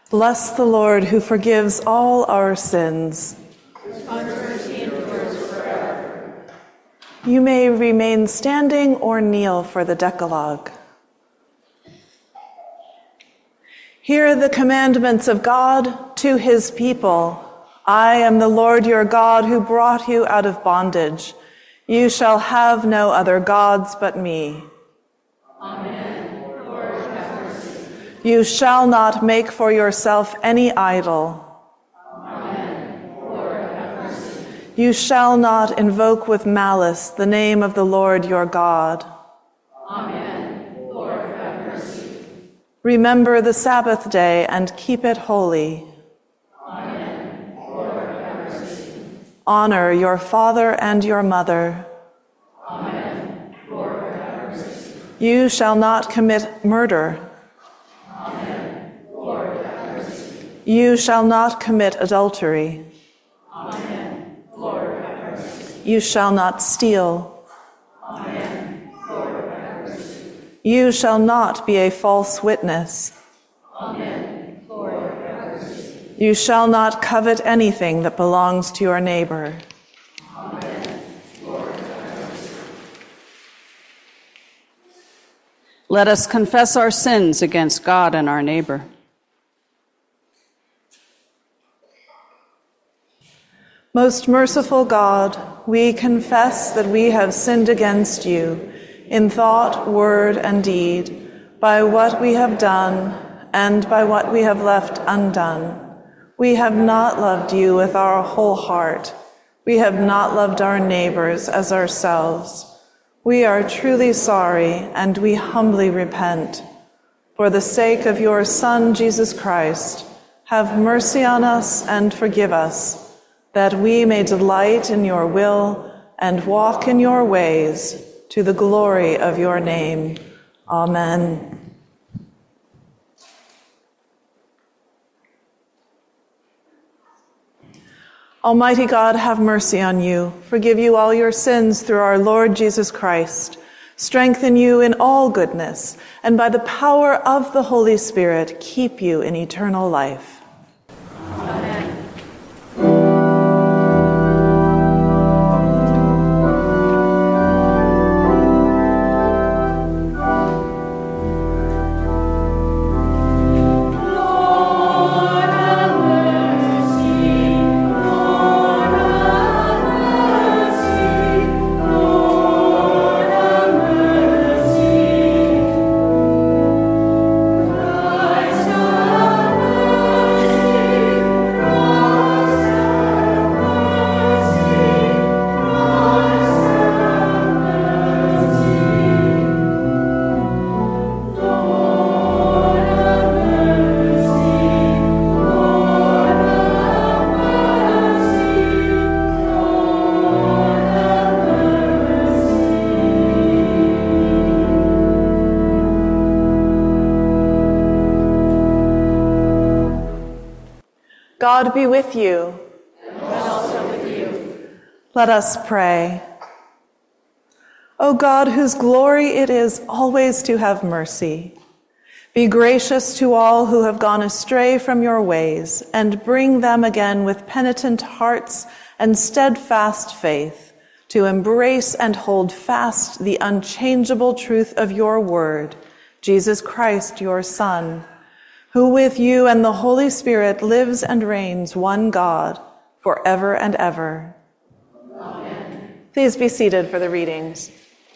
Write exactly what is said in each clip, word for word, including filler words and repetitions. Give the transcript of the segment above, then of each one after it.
Bless the Lord who forgives all our sins. You may remain standing or kneel for the Decalogue. Hear the commandments of God to his people. I am the Lord your God who brought you out of bondage. You shall have no other gods but me. Amen. Lord, have mercy. You shall not make for yourself any idol. Amen. Lord, have mercy. You shall not invoke with malice the name of the Lord your God. Amen. Lord, have mercy. Remember the Sabbath day and keep it holy. Amen. Lord, have mercy. Honor your father and your mother. Amen. Lord, have mercy. You shall not commit murder. Amen. Lord, have mercy. You shall not commit adultery. Amen. Lord, have mercy. You shall not steal. Amen. Lord, have mercy. You shall not be a false witness. Amen. Lord, have mercy. You shall not covet anything that belongs to your neighbor. Amen. Lord, have mercy. Let us confess our sins against God and our neighbor. Most merciful God, we confess that we have sinned against you in thought, word, and deed, by what we have done and by what we have left undone. We have not loved you with our whole heart. We have not loved our neighbors as ourselves. We are truly sorry, and we humbly repent. For the sake of your Son, Jesus Christ, have mercy on us and forgive us, that we may delight in your will and walk in your ways, to the glory of your name. Amen. Almighty God, have mercy on you, forgive you all your sins through our Lord Jesus Christ, strengthen you in all goodness, and by the power of the Holy Spirit, keep you in eternal life. Amen. God be with you. And also with you. Let us pray. O God, whose glory it is always to have mercy, be gracious to all who have gone astray from your ways, and bring them again with penitent hearts and steadfast faith to embrace and hold fast the unchangeable truth of your word, Jesus Christ, your Son, who with you and the Holy Spirit lives and reigns one God forever and ever. Amen. Please be seated for the readings.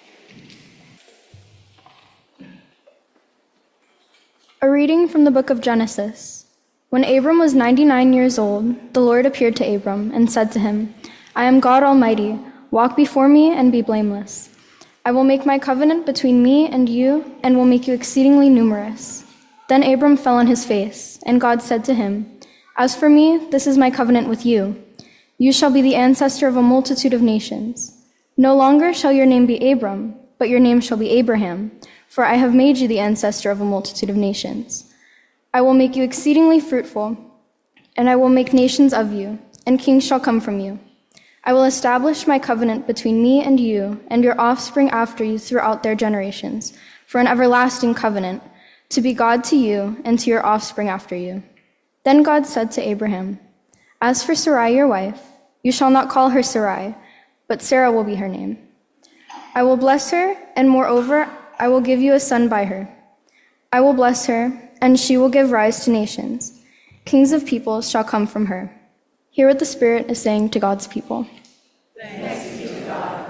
A reading from the book of Genesis. When Abram was ninety-nine years old, the Lord appeared to Abram and said to him, I am God Almighty. Walk before me and be blameless. I will make my covenant between me and you and will make you exceedingly numerous. Then Abram fell on his face, and God said to him, As for me, this is my covenant with you. You shall be the ancestor of a multitude of nations. No longer shall your name be Abram, but your name shall be Abraham, for I have made you the ancestor of a multitude of nations. I will make you exceedingly fruitful, and I will make nations of you, and kings shall come from you. I will establish my covenant between me and you and your offspring after you throughout their generations, for an everlasting covenant, to be God to you and to your offspring after you. Then God said to Abraham, "As for Sarai your wife, you shall not call her Sarai, but Sarah will be her name. I will bless her, and moreover, I will give you a son by her. I will bless her, and she will give rise to nations. Kings of peoples shall come from her." Hear what the Spirit is saying to God's people. Thanks be to God.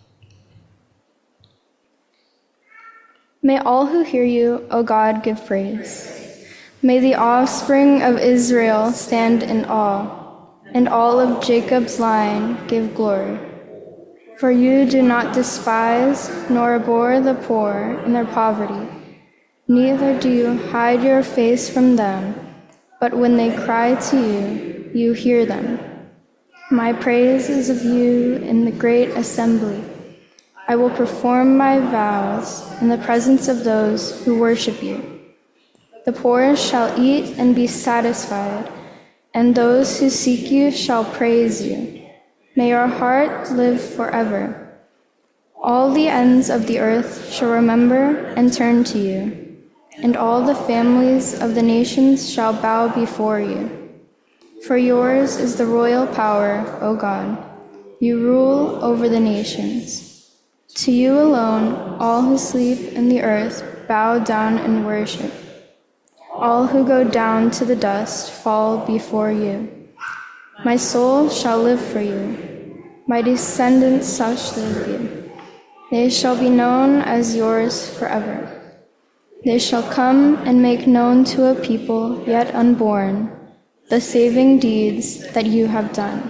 May all who hear you, O God, give praise. May the offspring of Israel stand in awe, and all of Jacob's line give glory. For you do not despise nor abhor the poor in their poverty, neither do you hide your face from them, but when they cry to you, you hear them. My praise is of you in the great assembly. I will perform my vows in the presence of those who worship you. The poor shall eat and be satisfied, and those who seek you shall praise you. May your heart live forever. All the ends of the earth shall remember and turn to you, and all the families of the nations shall bow before you. For yours is the royal power, O God. You rule over the nations. To you alone, all who sleep in the earth bow down and worship. All who go down to the dust fall before you. My soul shall live for you. My descendants shall serve you. They shall be known as yours forever. They shall come and make known to a people yet unborn the saving deeds that you have done.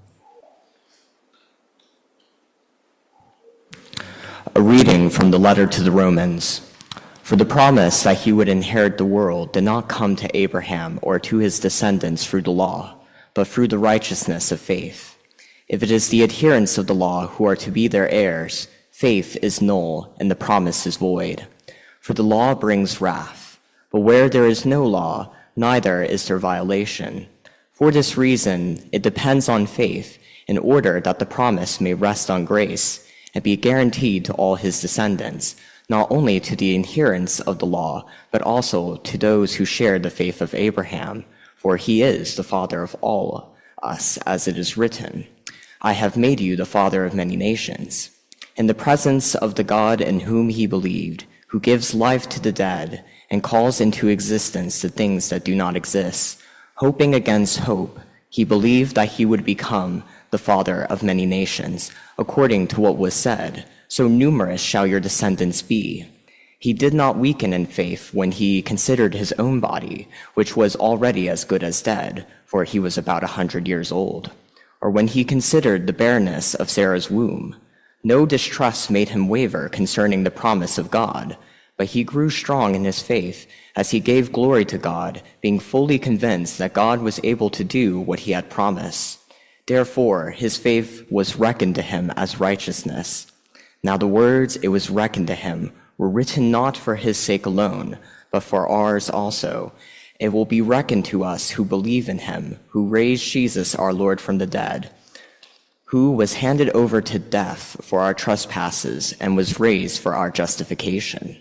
A reading from the letter to the Romans. For the promise that he would inherit the world did not come to Abraham or to his descendants through the law, but through the righteousness of faith. If it is the adherents of the law who are to be their heirs, faith is null and the promise is void. For the law brings wrath, but where there is no law, neither is there violation. For this reason, it depends on faith in order that the promise may rest on grace and be guaranteed to all his descendants, not only to the adherents of the law, but also to those who share the faith of Abraham, for he is the father of all us, as it is written, "I have made you the father of many nations." In the presence of the God in whom he believed, who gives life to the dead and calls into existence the things that do not exist, hoping against hope, he believed that he would become the father of many nations, according to what was said, "So numerous shall your descendants be." He did not weaken in faith when he considered his own body, which was already as good as dead, for he was about a hundred years old, or when he considered the barrenness of Sarah's womb. No distrust made him waver concerning the promise of God, but he grew strong in his faith as he gave glory to God, being fully convinced that God was able to do what he had promised. Therefore, his faith was reckoned to him as righteousness. Now the words "it was reckoned to him" were written not for his sake alone, but for ours also. It will be reckoned to us who believe in him, who raised Jesus our Lord from the dead, who was handed over to death for our trespasses and was raised for our justification.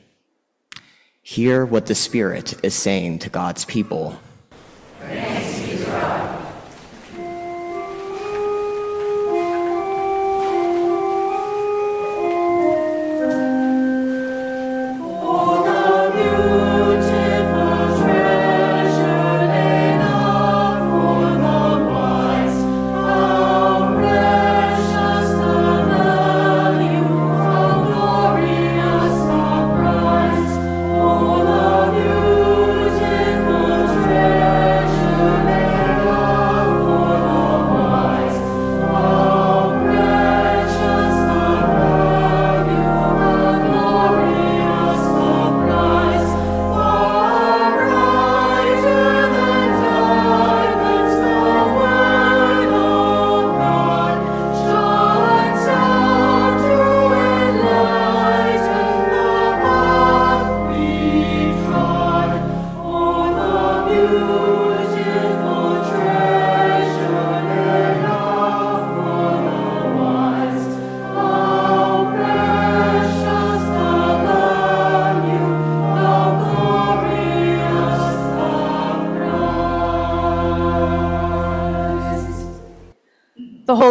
Hear what the Spirit is saying to God's people. Thanks be to God. Treasure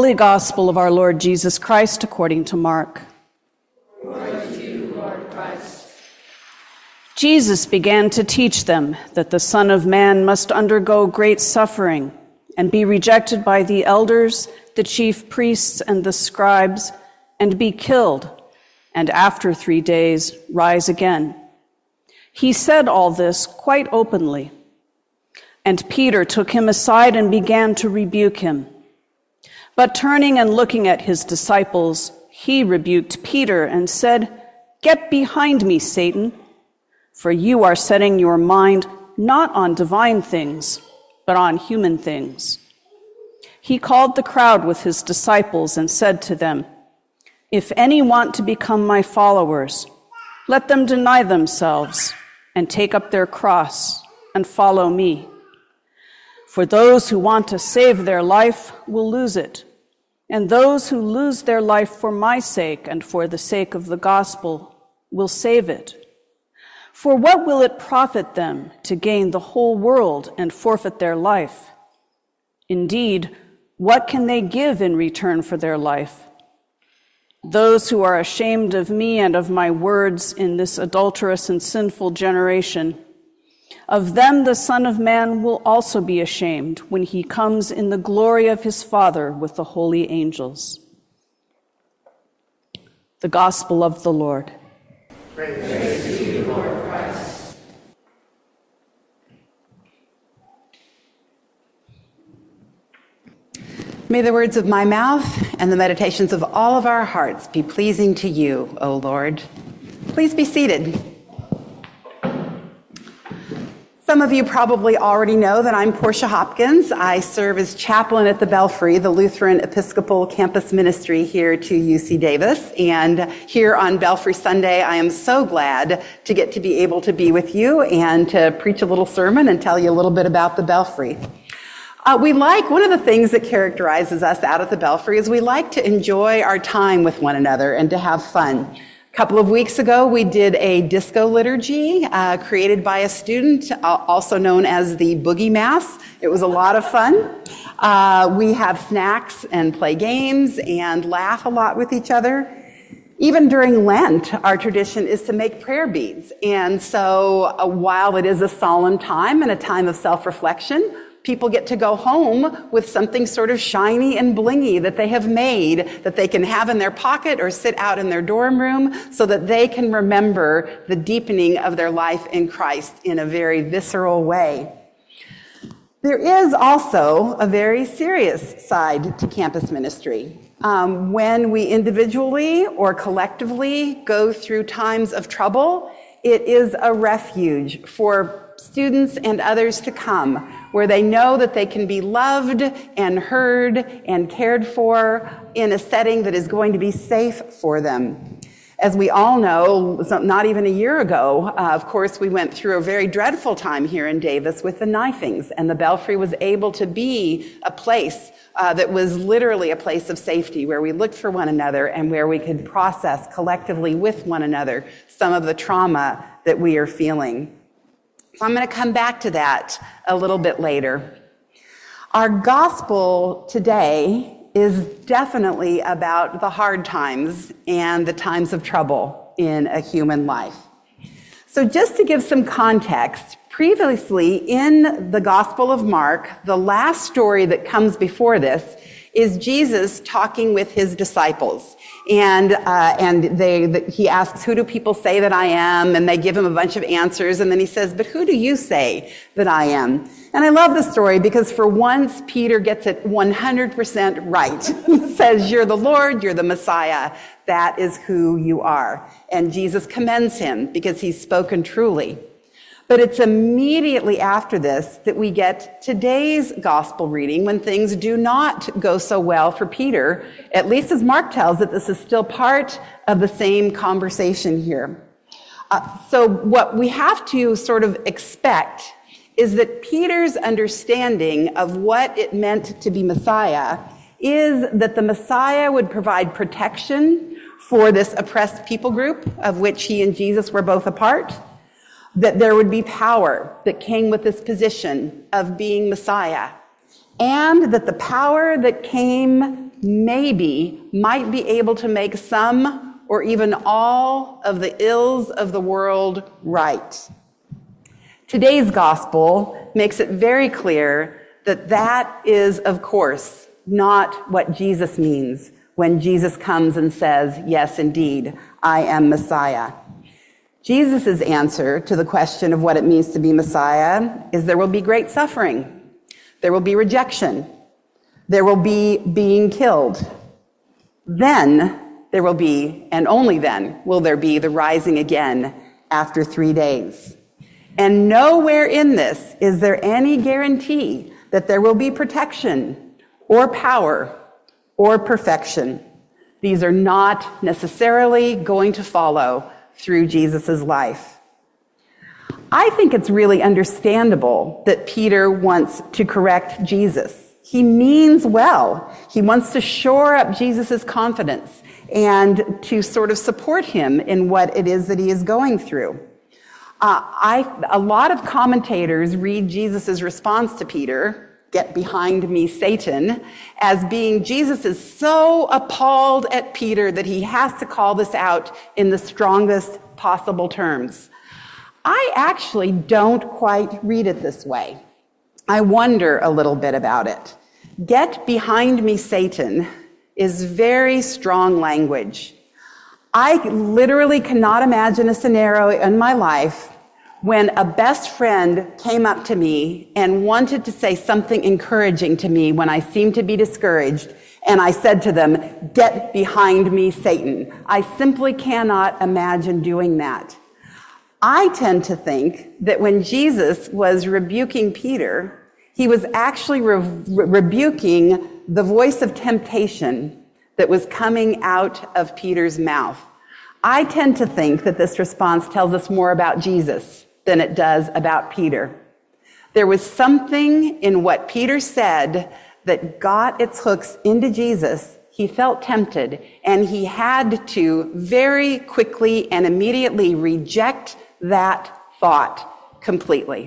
Holy Gospel of our Lord Jesus Christ according to Mark. Glory to you, Lord Christ. Jesus began to teach them that the Son of Man must undergo great suffering and be rejected by the elders, the chief priests, and the scribes, and be killed, and after three days rise again. He said all this quite openly. And Peter took him aside and began to rebuke him. But turning and looking at his disciples, he rebuked Peter and said, "Get behind me, Satan, for you are setting your mind not on divine things, but on human things." He called the crowd with his disciples and said to them, "If any want to become my followers, let them deny themselves and take up their cross and follow me. For those who want to save their life will lose it, and those who lose their life for my sake and for the sake of the gospel will save it. For what will it profit them to gain the whole world and forfeit their life? Indeed, what can they give in return for their life? Those who are ashamed of me and of my words in this adulterous and sinful generation, of them the Son of Man will also be ashamed when he comes in the glory of his Father with the holy angels." The Gospel of the Lord. Praise, Praise to you, Lord Christ. May the words of my mouth and the meditations of all of our hearts be pleasing to you, O Lord. Please be seated. Some of you probably already know that I'm Portia Hopkins. I serve as chaplain at the Belfry, the Lutheran Episcopal Campus Ministry here to U C Davis. And here on Belfry Sunday, I am so glad to get to be able to be with you and to preach a little sermon and tell you a little bit about the Belfry. Uh, we like, one of the things that characterizes us out at the Belfry is we like to enjoy our time with one another and to have fun. A couple of weeks ago, we did a disco liturgy uh, created by a student, uh, also known as the Boogie Mass. It was a lot of fun. Uh, we have snacks and play games and laugh a lot with each other. Even during Lent, our tradition is to make prayer beads. And so uh, while it is a solemn time and a time of self-reflection, people get to go home with something sort of shiny and blingy that they have made that they can have in their pocket or sit out in their dorm room so that they can remember the deepening of their life in Christ in a very visceral way. There is also a very serious side to campus ministry. Um, when we individually or collectively go through times of trouble, it is a refuge for students and others to come, where they know that they can be loved and heard and cared for in a setting that is going to be safe for them. As we all know, not even a year ago, uh, of course, we went through a very dreadful time here in Davis with the knifings, and the Belfry was able to be a place uh, that was literally a place of safety, where we looked for one another and where we could process collectively with one another some of the trauma that we are feeling. So I'm going to come back to that a little bit later. Our gospel today is definitely about the hard times and the times of trouble in a human life. So just to give some context, previously in the Gospel of Mark, the last story that comes before this is Jesus talking with his disciples. And uh, and they the, he asks, "Who do people say that I am?" And they give him a bunch of answers. And then he says, "But who do you say that I am?" And I love the story because for once, Peter gets it one hundred percent right. He says, "You're the Lord, you're the Messiah. That is who you are." And Jesus commends him because he's spoken truly. But it's immediately after this that we get today's gospel reading when things do not go so well for Peter. At least as Mark tells it, this is still part of the same conversation here. Uh, so what we have to sort of expect is that Peter's understanding of what it meant to be Messiah is that the Messiah would provide protection for this oppressed people group of which he and Jesus were both a part, that there would be power that came with this position of being Messiah, and that the power that came maybe might be able to make some or even all of the ills of the world right. Today's gospel makes it very clear that that is, of course, not what Jesus means when Jesus comes and says, yes, indeed, I am Messiah. Jesus' answer to the question of what it means to be Messiah is there will be great suffering. There will be rejection. There will be being killed. Then there will be, and only then, will there be the rising again after three days. And nowhere in this is there any guarantee that there will be protection or power or perfection. These are not necessarily going to follow through Jesus' life. I think it's really understandable that Peter wants to correct Jesus. He means well. He wants to shore up Jesus' confidence and to sort of support him in what it is that he is going through. Uh, I, a lot of commentators read Jesus' response to Peter, "Get behind me, Satan," as being Jesus is so appalled at Peter that he has to call this out in the strongest possible terms. I actually don't quite read it this way. I wonder a little bit about it. "Get behind me, Satan" is very strong language. I literally cannot imagine a scenario in my life when a best friend came up to me and wanted to say something encouraging to me when I seemed to be discouraged, and I said to them, "Get behind me, Satan." I simply cannot imagine doing that. I tend to think that when Jesus was rebuking Peter, he was actually re- rebuking the voice of temptation that was coming out of Peter's mouth. I tend to think that this response tells us more about Jesus than it does about Peter. There was something in what Peter said that got its hooks into Jesus. He felt tempted, and he had to very quickly and immediately reject that thought completely.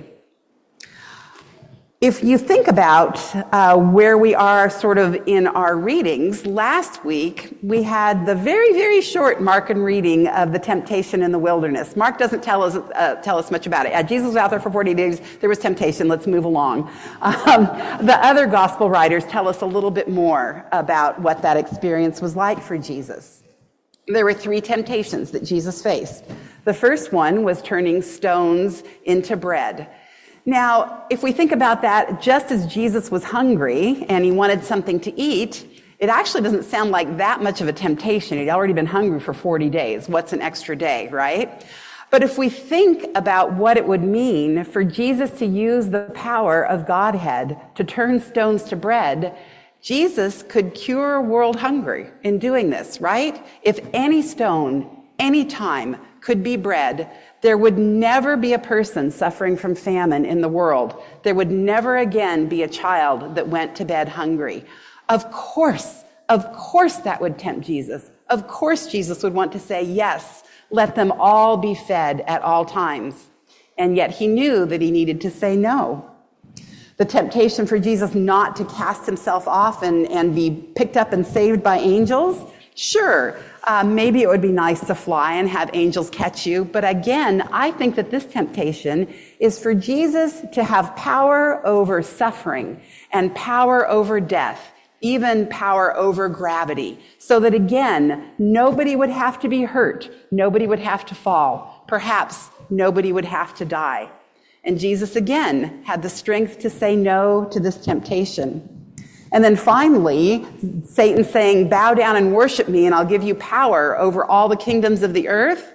If you think about uh, where we are sort of in our readings, last week we had the very, very short Markan reading of the temptation in the wilderness. Mark doesn't tell us uh, tell us much about it. Uh, Jesus was out there for forty days. There was temptation. Let's move along. Um, the other gospel writers tell us a little bit more about what that experience was like for Jesus. There were three temptations that Jesus faced. The first one was turning stones into bread. Now, if we think about that, just as Jesus was hungry and he wanted something to eat, it actually doesn't sound like that much of a temptation. He'd already been hungry for forty days. What's an extra day, right? But if we think about what it would mean for Jesus to use the power of Godhead to turn stones to bread, Jesus could cure world hunger in doing this, right? If any stone, any time, could be bread, there would never be a person suffering from famine in the world. There would never again be a child that went to bed hungry. Of course, of course that would tempt Jesus. Of course Jesus would want to say, yes, let them all be fed at all times. And yet he knew that he needed to say no. The temptation for Jesus not to cast himself off and, and be picked up and saved by angels, sure, uh, maybe it would be nice to fly and have angels catch you. But again, I think that this temptation is for Jesus to have power over suffering and power over death, even power over gravity, so that again, nobody would have to be hurt. Nobody would have to fall. Perhaps nobody would have to die. And Jesus again had the strength to say no to this temptation. And then finally, Satan saying, bow down and worship me and I'll give you power over all the kingdoms of the earth.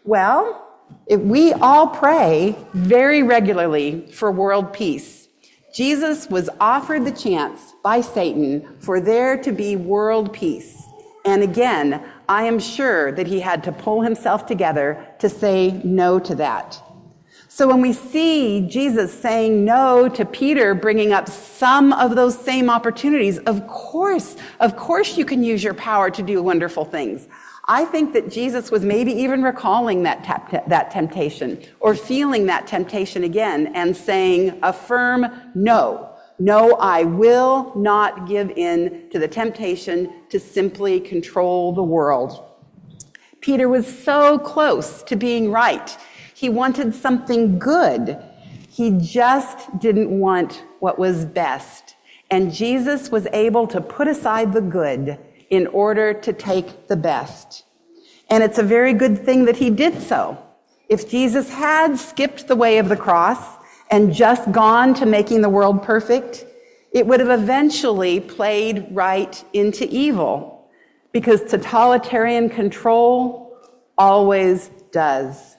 Well, if we all pray very regularly for world peace. Jesus was offered the chance by Satan for there to be world peace. And again, I am sure that he had to pull himself together to say no to that. So when we see Jesus saying no to Peter, bringing up some of those same opportunities, of course, of course you can use your power to do wonderful things. I think that Jesus was maybe even recalling that, tap- that temptation or feeling that temptation again and saying a firm no No, I will not give in to the temptation to simply control the world. Peter was so close to being right. He wanted something good. He just didn't want what was best. And Jesus was able to put aside the good in order to take the best. And it's a very good thing that he did so. If Jesus had skipped the way of the cross and just gone to making the world perfect, it would have eventually played right into evil, because totalitarian control always does.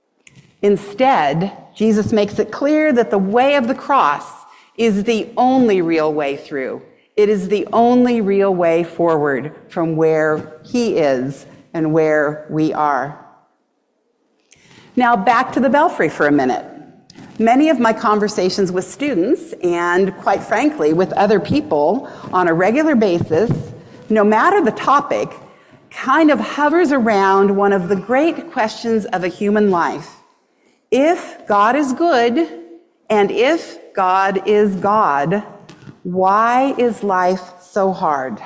Instead, Jesus makes it clear that the way of the cross is the only real way through. It is the only real way forward from where he is and where we are. Now back to the Belfry for a minute. Many of my conversations with students, and quite frankly with other people on a regular basis, no matter the topic, kind of hovers around one of the great questions of a human life. If God is good, and if God is God, why is life so hard?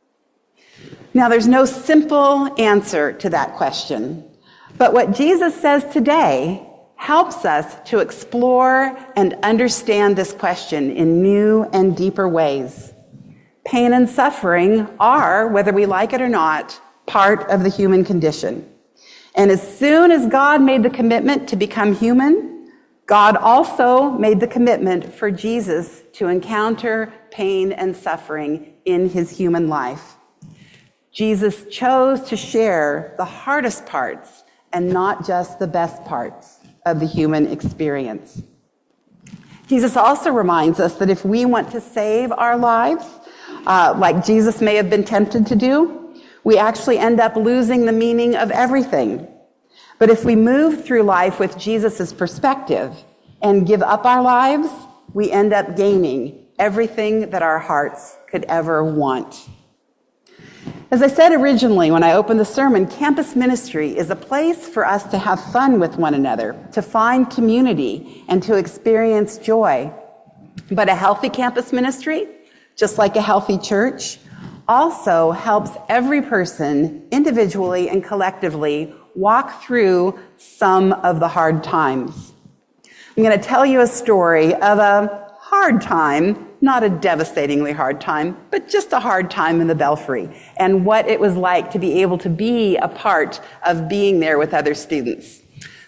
Now, there's no simple answer to that question, but what Jesus says today helps us to explore and understand this question in new and deeper ways. Pain and suffering are, whether we like it or not, part of the human condition. And as soon as God made the commitment to become human, God also made the commitment for Jesus to encounter pain and suffering in his human life. Jesus chose to share the hardest parts and not just the best parts of the human experience. Jesus also reminds us that if we want to save our lives, uh, like Jesus may have been tempted to do, we actually end up losing the meaning of everything. But if we move through life with Jesus' perspective and give up our lives, we end up gaining everything that our hearts could ever want. As I said originally when I opened the sermon, campus ministry is a place for us to have fun with one another, to find community, and to experience joy. But a healthy campus ministry, just like a healthy church, also helps every person individually and collectively walk through some of the hard times. I'm going to tell you a story of a hard time, not a devastatingly hard time, but just a hard time in the Belfry, and what it was like to be able to be a part of being there with other students.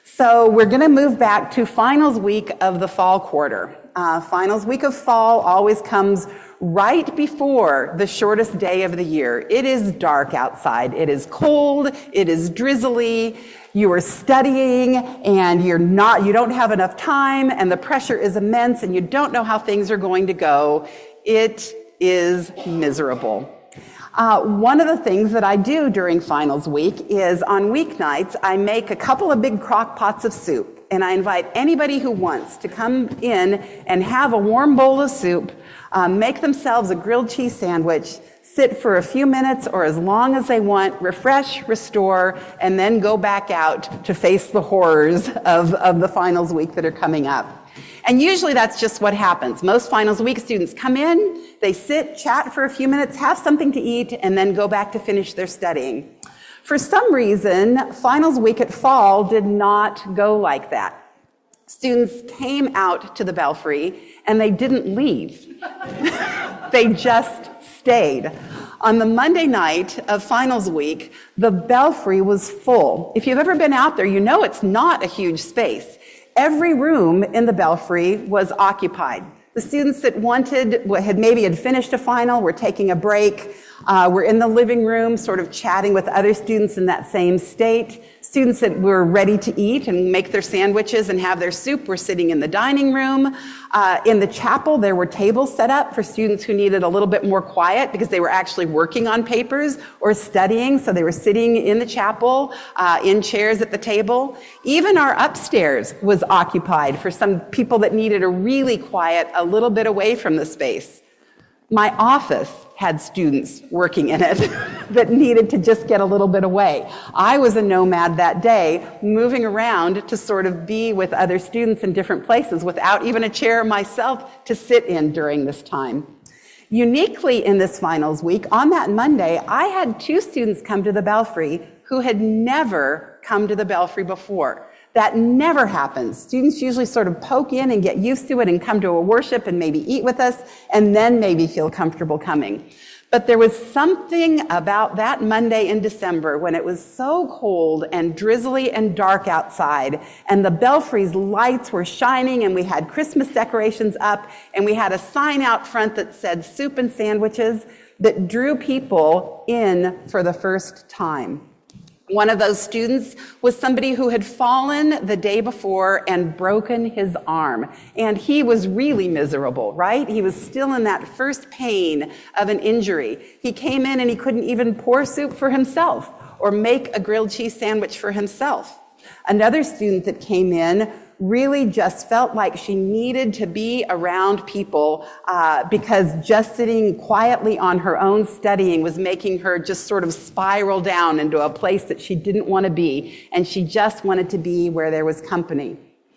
So we're going to move back to finals week of the fall quarter. Uh, finals week of fall always comes right before the shortest day of the year. It is dark outside. It is cold. It is drizzly. You are studying and you're not, you don't have enough time, and the pressure is immense, and you don't know how things are going to go. It is miserable. Uh, one of the things that I do during finals week is on weeknights, I make a couple of big crock pots of soup, and I invite anybody who wants to come in and have a warm bowl of soup, um, make themselves a grilled cheese sandwich, sit for a few minutes or as long as they want, refresh, restore, and then go back out to face the horrors of, of the finals week that are coming up. And usually that's just what happens. Most finals week students come in, they sit, chat for a few minutes, have something to eat, and then go back to finish their studying. For some reason, finals week at fall did not go like that. Students came out to the Belfry and they didn't leave. They just stayed. On the Monday night of finals week, the Belfry was full. If you've ever been out there, you know it's not a huge space. Every room in the Belfry was occupied. The students that wanted, had maybe had finished a final, were taking a break, uh, were in the living room sort of chatting with other students in that same state. Students that were ready to eat and make their sandwiches and have their soup were sitting in the dining room. Uh, in the chapel, there were tables set up for students who needed a little bit more quiet because they were actually working on papers or studying, so they were sitting in the chapel, uh, in chairs at the table. Even our upstairs was occupied for some people that needed a really quiet, a little bit away from the space. My office had students working in it that needed to just get a little bit away. I was a nomad that day, moving around to sort of be with other students in different places without even a chair myself to sit in during this time. Uniquely in this finals week, on that Monday, I had two students come to the Belfry who had never come to the Belfry before. That never happens. Students usually sort of poke in and get used to it and come to a worship and maybe eat with us and then maybe feel comfortable coming. But there was something about that Monday in December when it was so cold and drizzly and dark outside and the Belfry's lights were shining and we had Christmas decorations up and we had a sign out front that said soup and sandwiches that drew people in for the first time. One of those students was somebody who had fallen the day before and broken his arm. And he was really miserable, right? He was still in that first pain of an injury. He came in and he couldn't even pour soup for himself or make a grilled cheese sandwich for himself. Another student that came in really just felt like she needed to be around people uh, because just sitting quietly on her own studying was making her just sort of spiral down into a place that she didn't want to be, and she just wanted to be where there was company.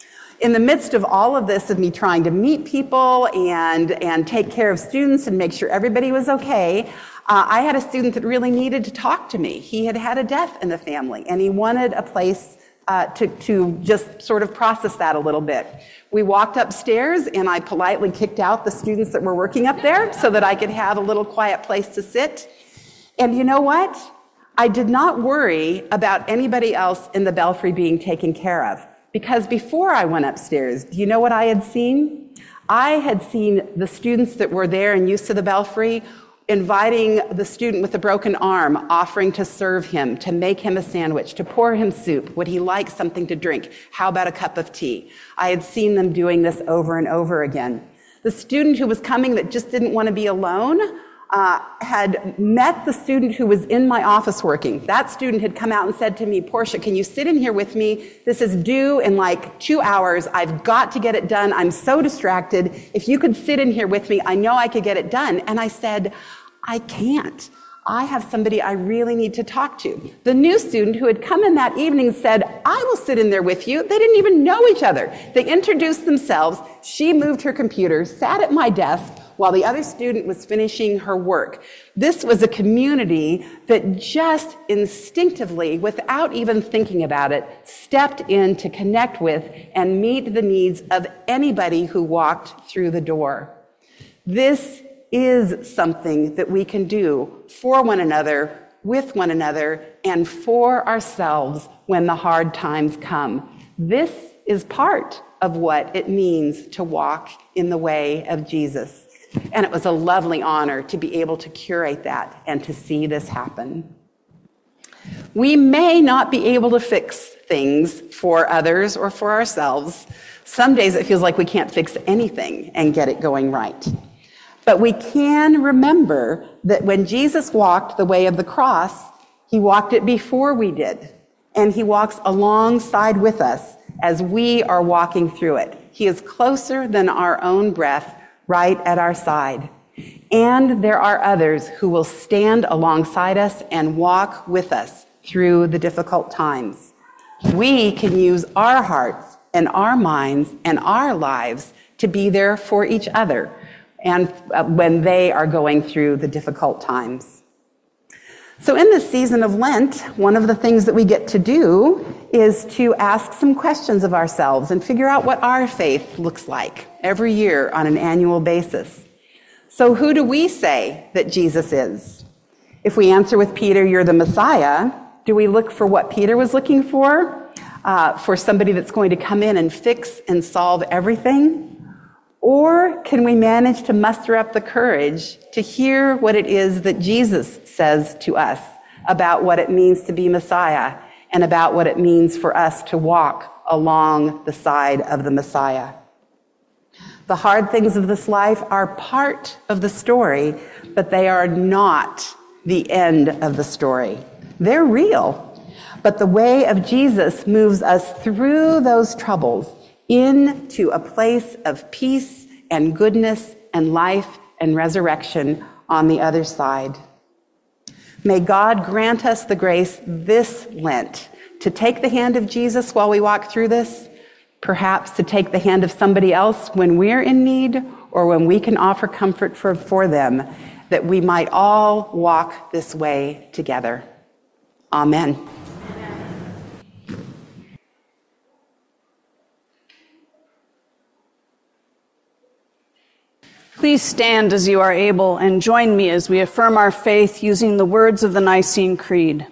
In the midst of all of this, of me trying to meet people and, and take care of students and make sure everybody was okay, uh, I had a student that really needed to talk to me. He had had a death in the family, and he wanted a place Uh, to, to just sort of process that a little bit. We walked upstairs and I politely kicked out the students that were working up there so that I could have a little quiet place to sit. And you know what? I did not worry about anybody else in the Belfry being taken care of, because before I went upstairs, do you know what I had seen? I had seen the students that were there and used to the Belfry inviting the student with the broken arm, offering to serve him, to make him a sandwich, to pour him soup. Would he like something to drink? How about a cup of tea? I had seen them doing this over and over again. The student who was coming that just didn't want to be alone uh, had met the student who was in my office working. That student had come out and said to me, Portia, can you sit in here with me? This is due in like two hours. I've got to get it done. I'm so distracted. If you could sit in here with me, I know I could get it done. And I said, I can't. I have somebody I really need to talk to. The new student who had come in that evening said, I will sit in there with you. They didn't even know each other. They introduced themselves. She moved her computer, sat at my desk while the other student was finishing her work. This was a community that just instinctively, without even thinking about it, stepped in to connect with and meet the needs of anybody who walked through the door. This is something that we can do for one another, with one another, and for ourselves when the hard times come. This is part of what it means to walk in the way of Jesus. And it was a lovely honor to be able to curate that and to see this happen. We may not be able to fix things for others or for ourselves. Some days it feels like we can't fix anything and get it going right. But we can remember that when Jesus walked the way of the cross, he walked it before we did. And he walks alongside with us as we are walking through it. He is closer than our own breath, right at our side. And there are others who will stand alongside us and walk with us through the difficult times. We can use our hearts and our minds and our lives to be there for each other, and when they are going through the difficult times. So in this season of Lent, one of the things that we get to do is to ask some questions of ourselves and figure out what our faith looks like every year on an annual basis. So who do we say that Jesus is? If we answer with Peter, you're the Messiah, do we look for what Peter was looking for? Uh, for somebody that's going to come in and fix and solve everything? Or can we manage to muster up the courage to hear what it is that Jesus says to us about what it means to be Messiah and about what it means for us to walk along the side of the Messiah? The hard things of this life are part of the story, but they are not the end of the story. They're real, but the way of Jesus moves us through those troubles into a place of peace and goodness and life and resurrection on the other side. May God grant us the grace this Lent to take the hand of Jesus while we walk through this, perhaps to take the hand of somebody else when we're in need or when we can offer comfort for, for them, that we might all walk this way together. Amen. Please stand as you are able and join me as we affirm our faith using the words of the Nicene Creed.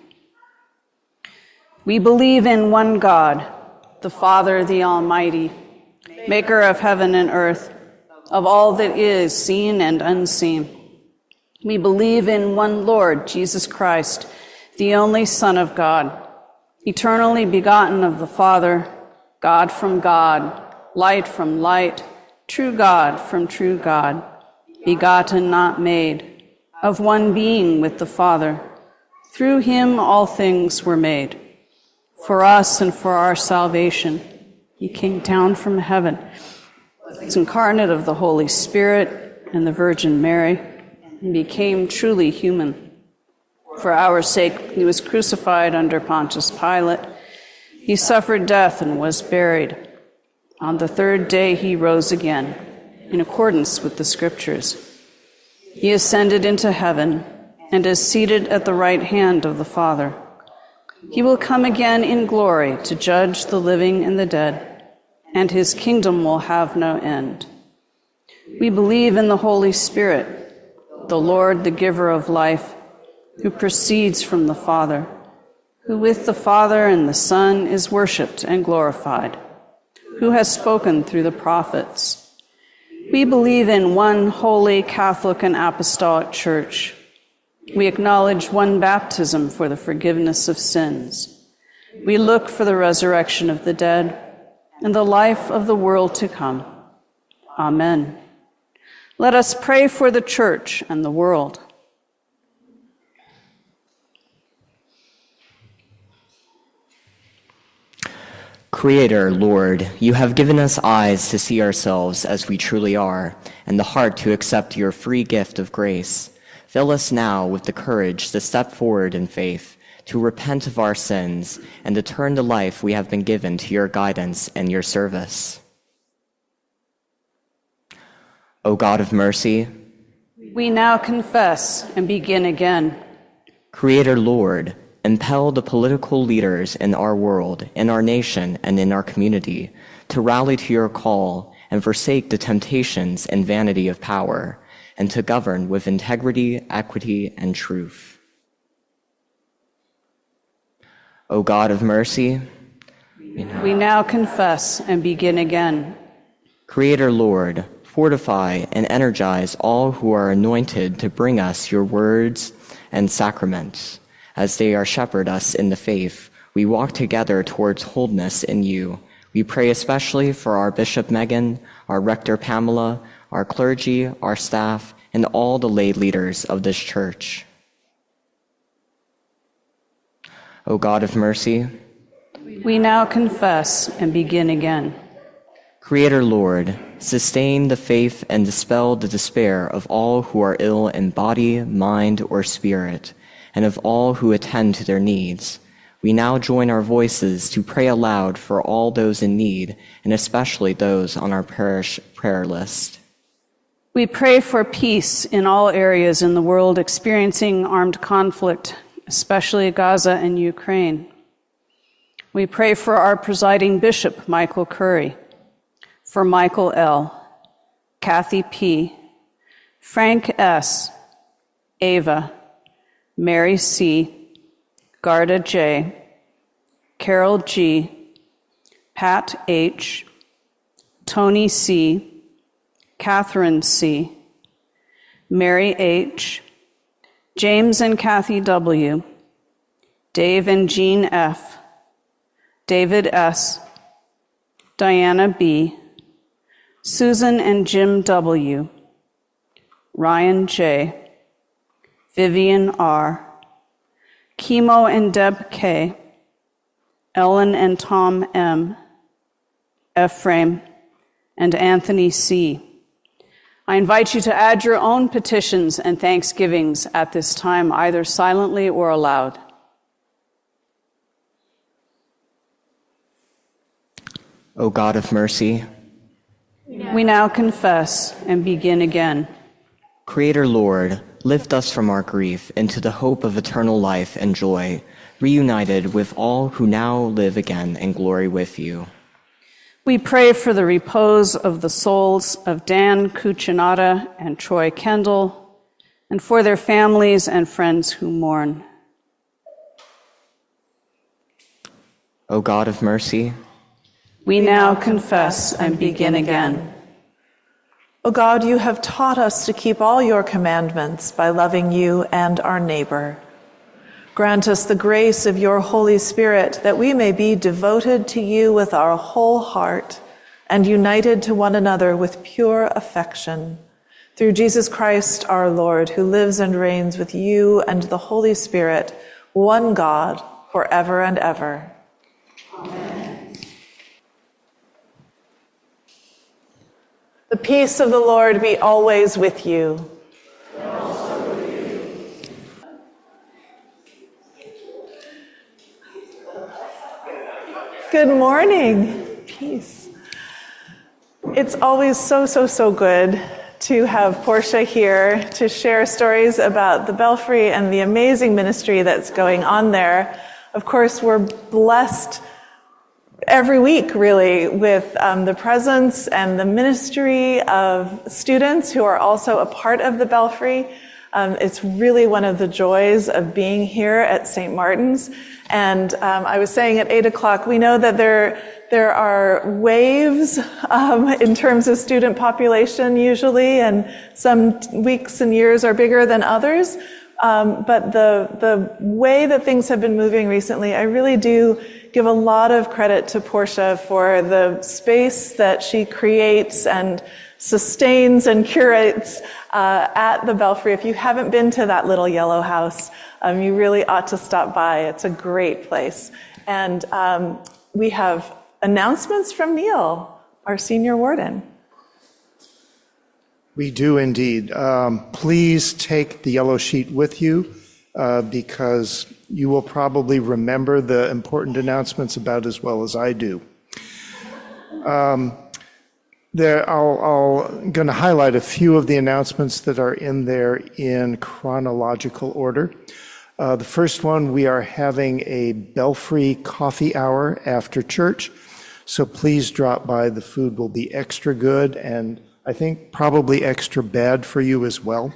We believe in one God, the Father, the Almighty, maker of heaven and earth, of all that is seen and unseen. We believe in one Lord, Jesus Christ, the only Son of God, eternally begotten of the Father, God from God, light from light, true God from true God, begotten, not made, of one being with the Father. Through him all things were made. For us and for our salvation, he came down from heaven, was incarnate of the Holy Spirit and the Virgin Mary, and became truly human. For our sake, he was crucified under Pontius Pilate. He suffered death and was buried. On the third day he rose again, in accordance with the Scriptures. He ascended into heaven and is seated at the right hand of the Father. He will come again in glory to judge the living and the dead, and his kingdom will have no end. We believe in the Holy Spirit, the Lord, the giver of life, who proceeds from the Father, who with the Father and the Son is worshipped and glorified, who has spoken through the prophets. We believe in one holy, Catholic, and Apostolic Church. We acknowledge one baptism for the forgiveness of sins. We look for the resurrection of the dead and the life of the world to come. Amen. Let us pray for the Church and the world. Creator, Lord, you have given us eyes to see ourselves as we truly are, and the heart to accept your free gift of grace. Fill us now with the courage to step forward in faith, to repent of our sins, and to turn the life we have been given to your guidance and your service. O God of mercy, we now confess and begin again. Creator, Lord, impel the political leaders in our world, in our nation, and in our community to rally to your call and forsake the temptations and vanity of power, and to govern with integrity, equity, and truth. O God of mercy, we now confess and begin again. Creator, Lord, fortify and energize all who are anointed to bring us your words and sacraments. As they are shepherd us in the faith, we walk together towards wholeness in you. We pray especially for our Bishop Megan, our Rector Pamela, our clergy, our staff, and all the lay leaders of this church. O God of mercy, we now confess and begin again. Creator, Lord, sustain the faith and dispel the despair of all who are ill in body, mind, or spirit, and of all who attend to their needs. We now join our voices to pray aloud for all those in need, and especially those on our parish prayer list. We pray for peace in all areas in the world experiencing armed conflict, especially Gaza and Ukraine. We pray for our presiding bishop, Michael Curry, for Michael L., Kathy P., Frank S., Ava, Mary C., Garda J., Carol G., Pat H., Tony C., Catherine C., Mary H., James and Kathy W., Dave and Jean F., David S., Diana B., Susan and Jim W., Ryan J., Vivian R., Chemo and Deb K., Ellen and Tom M., Ephraim, and Anthony C., I invite you to add your own petitions and thanksgivings at this time, either silently or aloud. O God of mercy, we now confess and begin again. Creator Lord, lift us from our grief into the hope of eternal life and joy, reunited with all who now live again in glory with you. We pray for the repose of the souls of Dan Cuccinata and Troy Kendall, and for their families and friends who mourn. O God of mercy, we now confess and begin again. O God, you have taught us to keep all your commandments by loving you and our neighbor. Grant us the grace of your Holy Spirit that we may be devoted to you with our whole heart and united to one another with pure affection. Through Jesus Christ our Lord, who lives and reigns with you and the Holy Spirit, one God, forever and ever. Amen. The peace of the Lord be always with you. Good morning. Peace. It's always so, so, so good to have Portia here to share stories about the Belfry and the amazing ministry that's going on there. Of course, we're blessed every week, really, with um, the presence and the ministry of students who are also a part of the Belfry. Um, it's really one of the joys of being here at Saint Martin's. And um, I was saying at eight o'clock, we know that there there are waves um, in terms of student population usually, and some weeks and years are bigger than others. Um, but the the way that things have been moving recently, I really do give a lot of credit to Portia for the space that she creates and sustains and curates uh, at the Belfry. If you haven't been to that little yellow house, um, you really ought to stop by. It's a great place. And um, we have announcements from Neil, our senior warden. We do indeed. Um, please take the yellow sheet with you uh, because you will probably remember the important announcements about as well as I do. Um, There, I'll, I'll going to highlight a few of the announcements that are in there in chronological order. Uh, the first one, we are having a Belfry coffee hour after church, so please drop by. The food will be extra good and I think probably extra bad for you as well.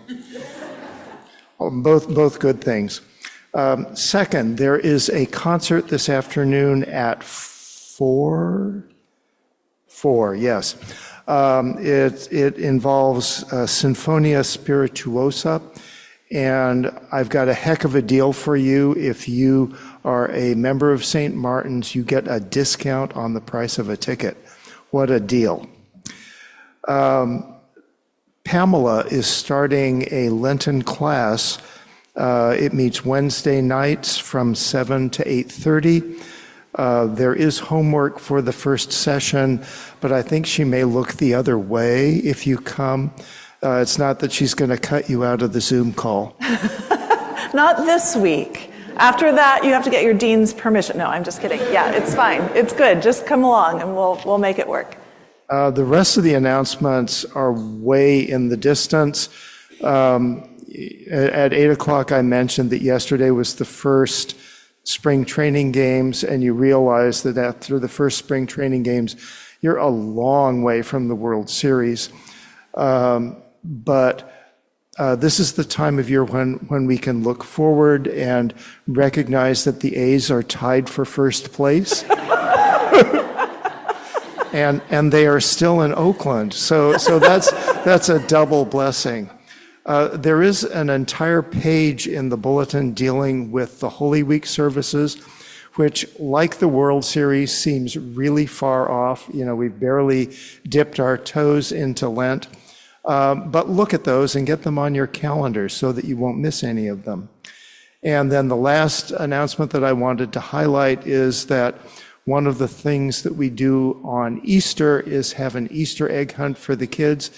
both, both good things. Um, second, there is a concert this afternoon at four. Four, yes. Um, it, it involves uh, Sinfonia Spirituosa, and I've got a heck of a deal for you. If you are a member of Saint Martin's, you get a discount on the price of a ticket. What a deal. Um, Pamela is starting a Lenten class. Uh, it meets Wednesday nights from seven to eight thirty. Uh, there is homework for the first session, but I think she may look the other way if you come. Uh, it's not that she's going to cut you out of the Zoom call. Not this week. After that, you have to get your dean's permission. No, I'm just kidding. Yeah, it's fine. It's good. Just come along and we'll we'll make it work. Uh, the rest of the announcements are way in the distance. Um, at eight o'clock, I mentioned that yesterday was the first spring training games, and you realize that after the first spring training games, you're a long way from the World Series. Um, but uh, this is the time of year when, when we can look forward and recognize that the A's are tied for first place. and and they are still in Oakland. So so that's that's a double blessing. Uh, there is an entire page in the bulletin dealing with the Holy Week services, which, like the World Series, seems really far off. You know, we've barely dipped our toes into Lent. Um, but look at those and get them on your calendar so that you won't miss any of them. And then the last announcement that I wanted to highlight is that one of the things that we do on Easter is have an Easter egg hunt for the kids.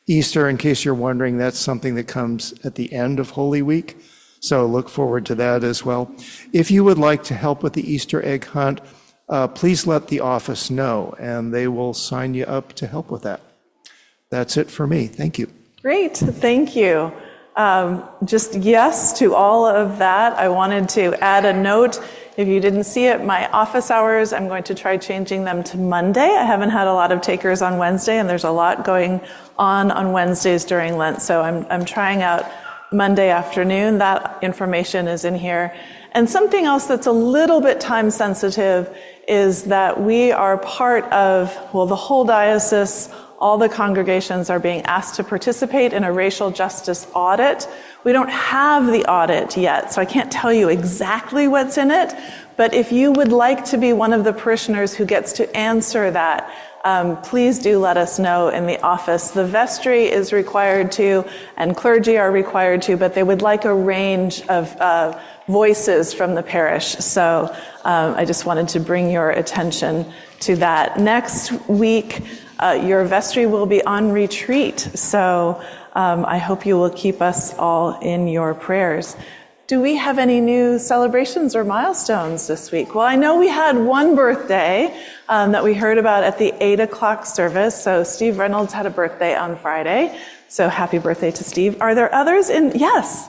Easter, in case you're wondering, that's something that comes at the end of Holy Week. So look forward to that as well. If you would like to help with the Easter egg hunt, uh, please let the office know, and they will sign you up to help with that. That's it for me. Thank you. Great, thank you. Um, just yes to all of that. I wanted to add a note. If you didn't see it, my office hours, I'm going to try changing them to Monday. I haven't had a lot of takers on Wednesday, and there's a lot going on on Wednesdays during Lent. So I'm, I'm trying out Monday afternoon. That information is in here. And something else that's a little bit time sensitive is that we are part of, well, the whole diocese, all the congregations are being asked to participate in a racial justice audit. We don't have the audit yet, so I can't tell you exactly what's in it, but if you would like to be one of the parishioners who gets to answer that, um, please do let us know in the office. The vestry is required to, and clergy are required to, but they would like a range of uh, voices from the parish. So um, I just wanted to bring your attention to that. Next week, Uh, your vestry will be on retreat, so um, I hope you will keep us all in your prayers. Do we have any new celebrations or milestones this week? Well, I know we had one birthday um, that we heard about at the eight o'clock service, so Steve Reynolds had a birthday on Friday, so happy birthday to Steve. Are there others in? Yes?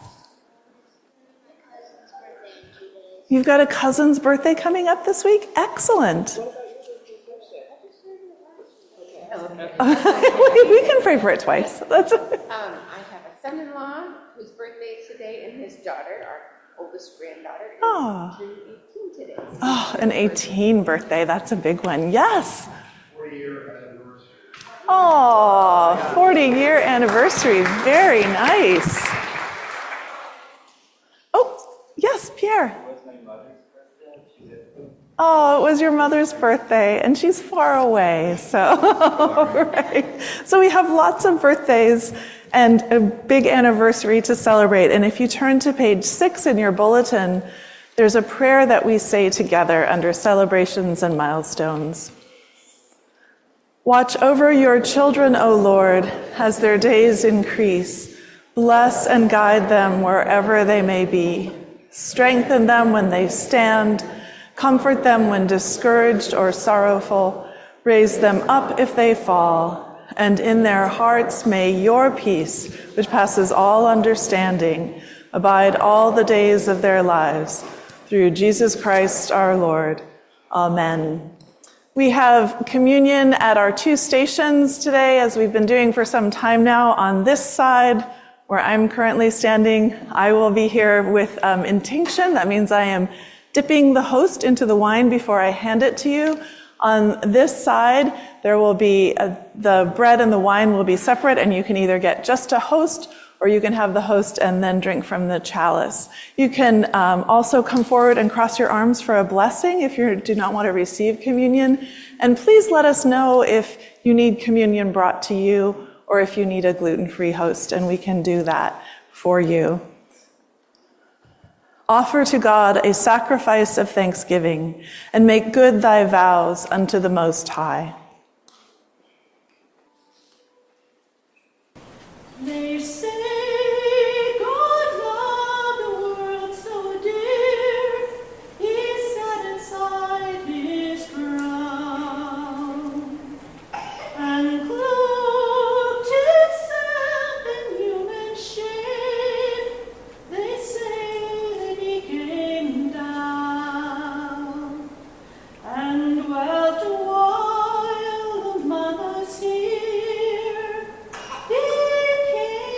You've got a cousin's birthday coming up this week? Excellent. We can pray for it twice. That's um, I have a son-in-law whose birthday is today, and his daughter, our oldest granddaughter, is Oh. turning eighteen today. Oh, an eighteen birthday. That's a big one. Yes. forty-year anniversary. Oh, forty-year anniversary. Very nice. Oh, yes, Pierre. Oh, it was your mother's birthday, and she's far away, so, right. So we have lots of birthdays and a big anniversary to celebrate. And if you turn to page six in your bulletin, there's a prayer that we say together under celebrations and milestones. Watch over your children, O Lord, as their days increase. Bless and guide them wherever they may be. Strengthen them when they stand. Comfort them when discouraged or sorrowful. Raise them up if they fall. And in their hearts may your peace, which passes all understanding, abide all the days of their lives. Through Jesus Christ our Lord. Amen. We have communion at our two stations today, as we've been doing for some time now. On this side, where I'm currently standing, I will be here with um, intinction. That means I am dipping the host into the wine before I hand it to you. On this side, there will be a, the bread and the wine will be separate, and you can either get just a host or you can have the host and then drink from the chalice. You can um, also come forward and cross your arms for a blessing if you do not want to receive communion. And please let us know if you need communion brought to you or if you need a gluten-free host, and we can do that for you. Offer to God a sacrifice of thanksgiving, and make good thy vows unto the Most High. They say God loved the world so dear, he sat inside his crown, and clothed himself in human shape. They say came down and dwelt a while among us here. He came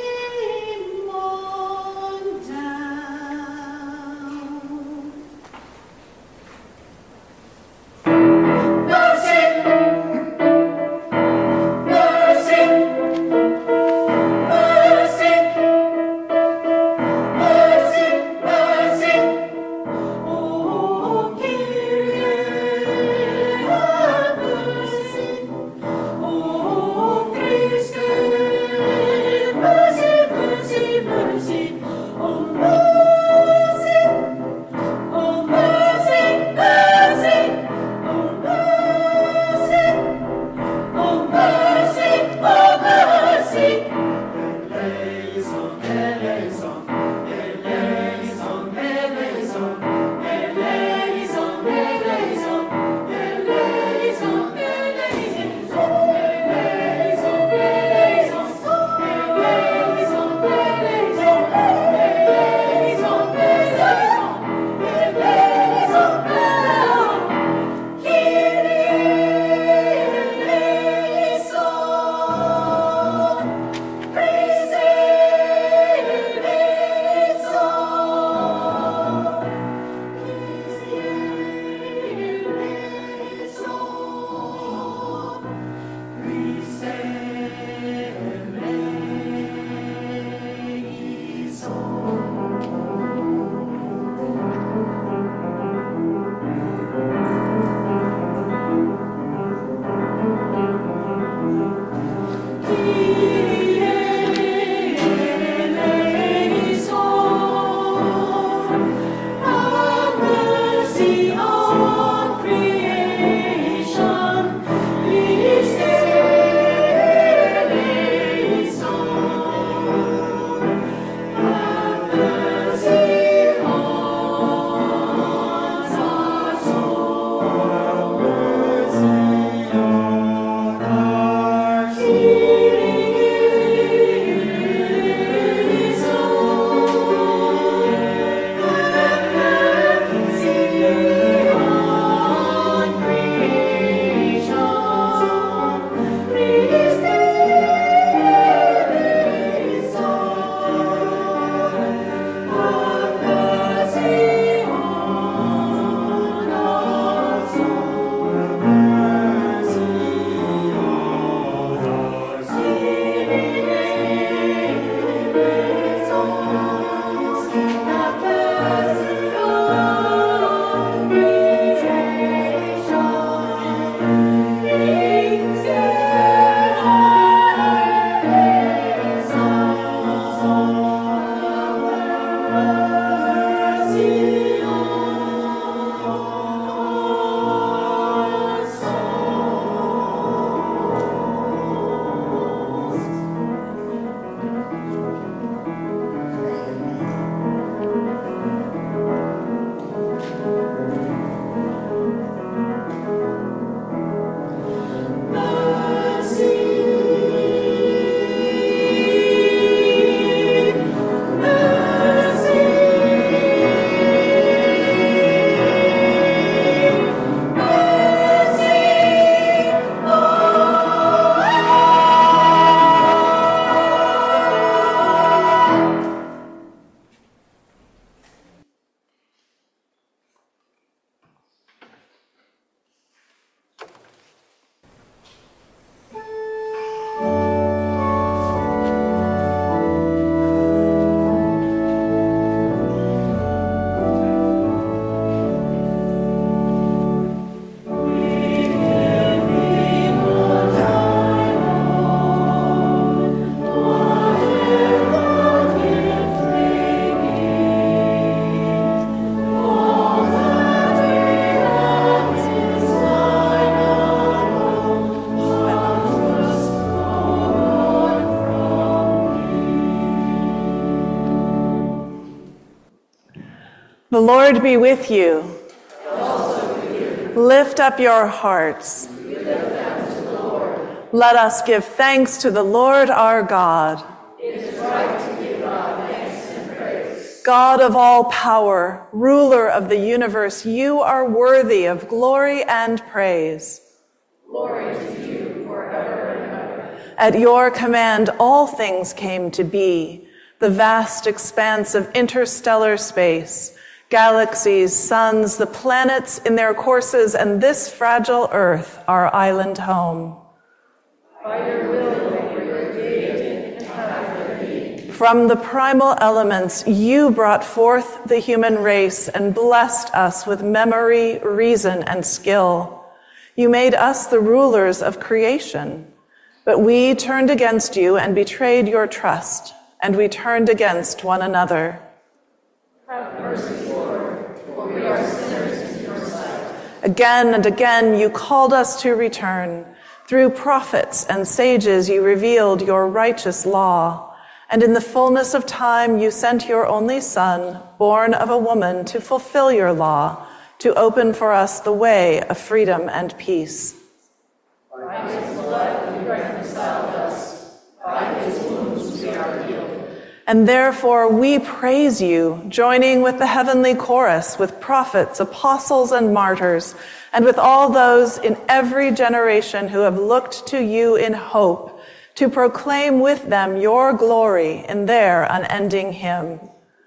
Lord be with you. And also with you. Lift up your hearts. We lift them to the Lord. Let us give thanks to the Lord our God. It is right to give God thanks and praise. God of all power, ruler of the universe, you are worthy of glory and praise. Glory to you forever and ever. At your command, all things came to be. The vast expanse of interstellar space, galaxies, suns, the planets in their courses, and this fragile earth, our island home. By your will, they were created and have their being. From the primal elements, you brought forth the human race and blessed us with memory, reason, and skill. You made us the rulers of creation, but we turned against you and betrayed your trust, and we turned against one another. Have mercy, Lord, for we are sinners in your sight. Again and again you called us to return. Through prophets and sages you revealed your righteous law, and in the fullness of time you sent your only Son, born of a woman, to fulfill your law, to open for us the way of freedom and peace. By his blood you reconciled us. By his wounds we are healed. And therefore we praise you, joining with the heavenly chorus, with prophets, apostles, and martyrs, and with all those in every generation who have looked to you in hope, to proclaim with them your glory in their unending hymn.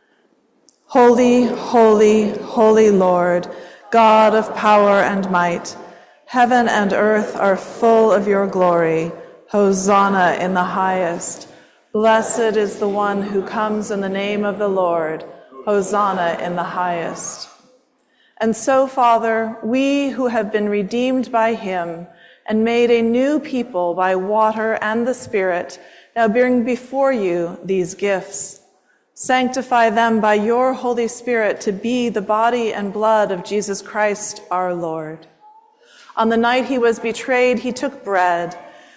Holy, holy, holy Lord, God of power and might, heaven and earth are full of your glory. Hosanna in the highest. Blessed is the one who comes in the name of the Lord. Hosanna in the highest. And so, Father, we who have been redeemed by him and made a new people by water and the Spirit, now bring before you these gifts. Sanctify them by your Holy Spirit to be the body and blood of Jesus Christ our Lord. On the night he was betrayed, he took bread,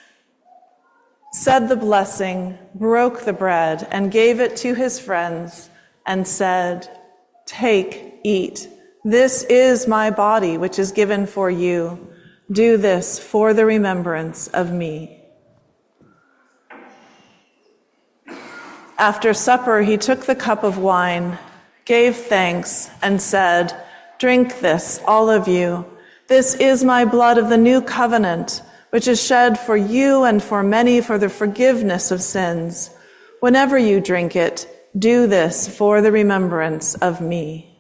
said the blessing, broke the bread, and gave it to his friends, and said, "Take, eat. This is my body, which is given for you. Do this for the remembrance of me." After supper, he took the cup of wine, gave thanks, and said, "Drink this, all of you. This is my blood of the new covenant, which is shed for you and for many for the forgiveness of sins. Whenever you drink it, do this for the remembrance of me."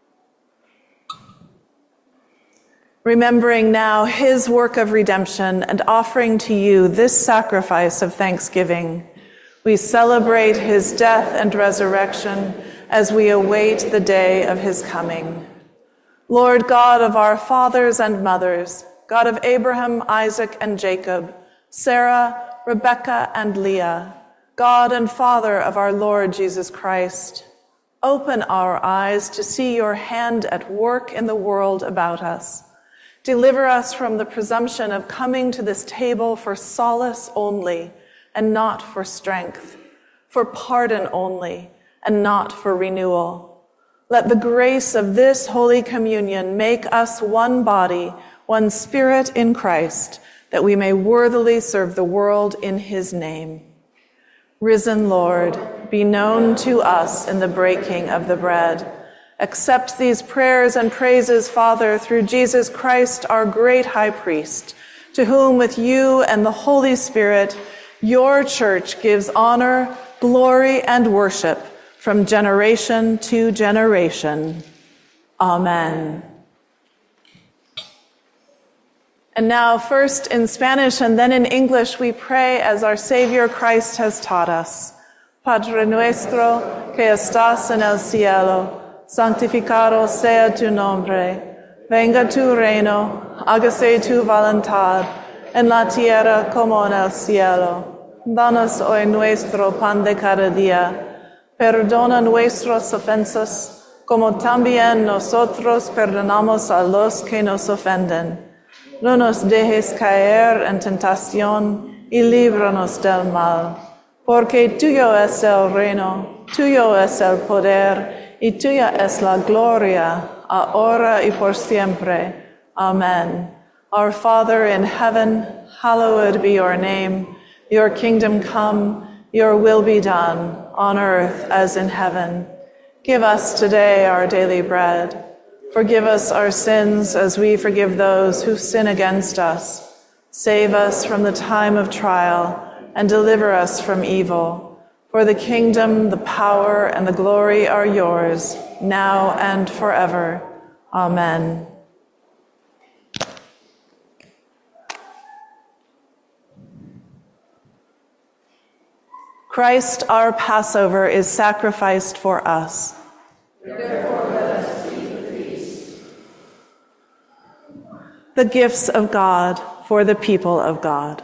Remembering now his work of redemption and offering to you this sacrifice of thanksgiving, we celebrate his death and resurrection as we await the day of his coming. Lord God of our fathers and mothers, God of Abraham, Isaac, and Jacob, Sarah, Rebekah, and Leah, God and Father of our Lord Jesus Christ, open our eyes to see your hand at work in the world about us. Deliver us from the presumption of coming to this table for solace only, and not for strength, for pardon only, and not for renewal. Let the grace of this Holy Communion make us one body, one spirit in Christ, that we may worthily serve the world in his name. Risen Lord, be known to us in the breaking of the bread. Accept these prayers and praises, Father, through Jesus Christ, our great high priest, to whom with you and the Holy Spirit your church gives honor, glory, and worship from generation to generation. Amen. And now, first in Spanish and then in English, we pray as our Savior Christ has taught us. Padre nuestro, que estás en el cielo, santificado sea tu nombre. Venga tu reino, hágase tu voluntad, en la tierra como en el cielo. Danos hoy nuestro pan de cada día. Perdona nuestras ofensas, como también nosotros perdonamos a los que nos ofenden. No nos dejes caer en tentación y líbranos del mal. Porque tuyo es el reino, tuyo es el poder y tuya es la gloria, ahora y por siempre. Amen. Our Father in heaven, hallowed be your name. Your kingdom come, your will be done, on earth as in heaven. Give us today our daily bread. Forgive us our sins as we forgive those who sin against us. Save us from the time of trial and deliver us from evil. For the kingdom, the power, and the glory are yours, now and forever. Amen. Christ, our Passover, is sacrificed for us. Therefore, let us keep the feast. The gifts of God for the people of God.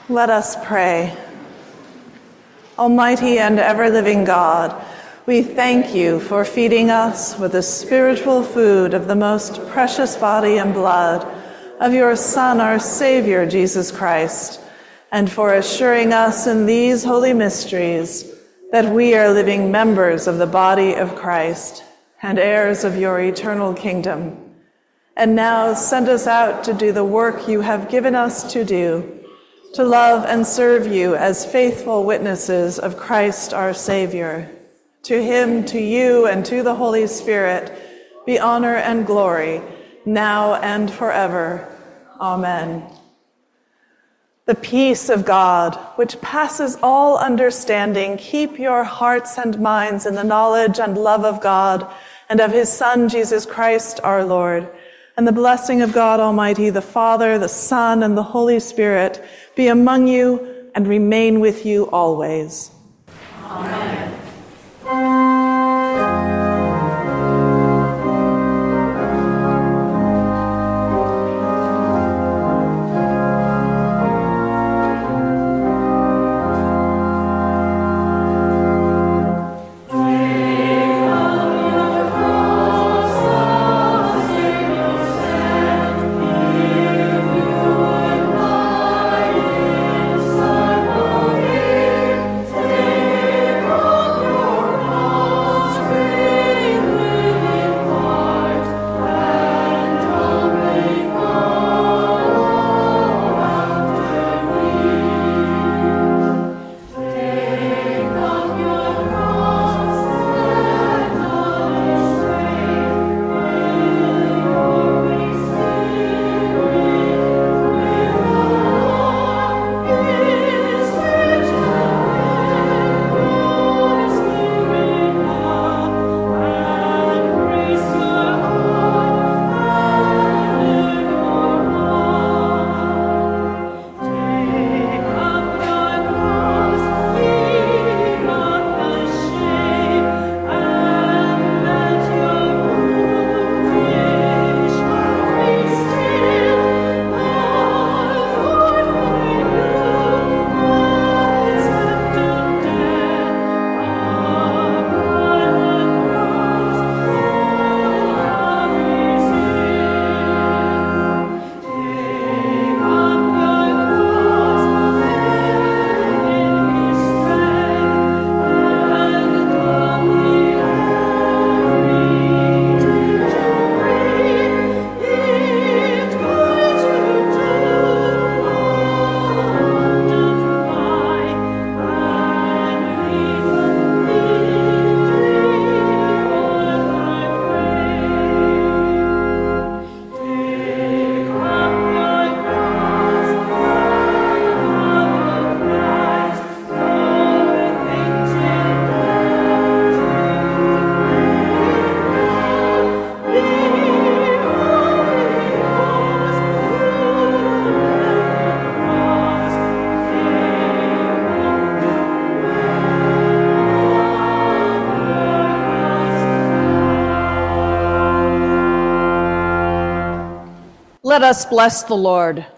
Let us pray. Almighty and ever-living God, we thank you for feeding us with the spiritual food of the most precious body and blood of your Son, our Savior, Jesus Christ, and for assuring us in these holy mysteries that we are living members of the body of Christ and heirs of your eternal kingdom. And now send us out to do the work you have given us to do, to love and serve you as faithful witnesses of Christ our Savior. To him, to you, and to the Holy Spirit be honor and glory, now and forever. Amen. The peace of God, which passes all understanding, keep your hearts and minds in the knowledge and love of God and of his Son, Jesus Christ, our Lord. And the blessing of God Almighty, the Father, the Son, and the Holy Spirit be among you and remain with you always. Amen. Let us bless the Lord.